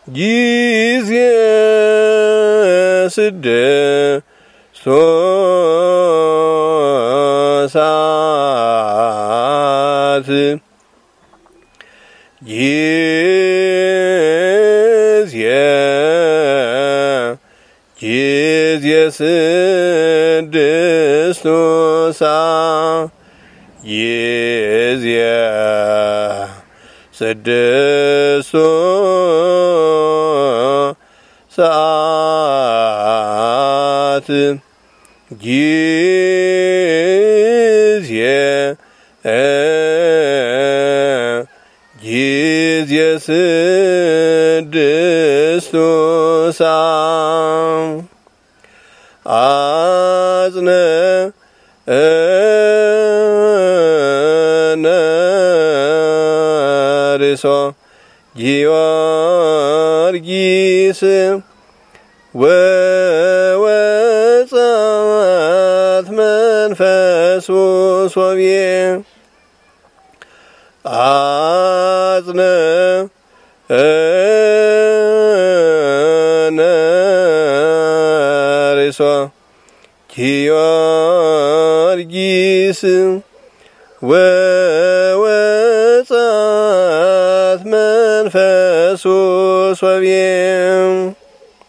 ጊዜ ስድስቱ ሰዓት ጊዜ ስድስቱ ሰዓት ጊዜ ስድስቱ ሰዓት ጊዜ ስድስቱ ሰዓት አጽንዕነ ጊዮርጊስ ወወጻት መንፈሱ ሶብየ አጽንዕነ ጊዮርጊስ ወወጻት መንፈሱ ሶብየ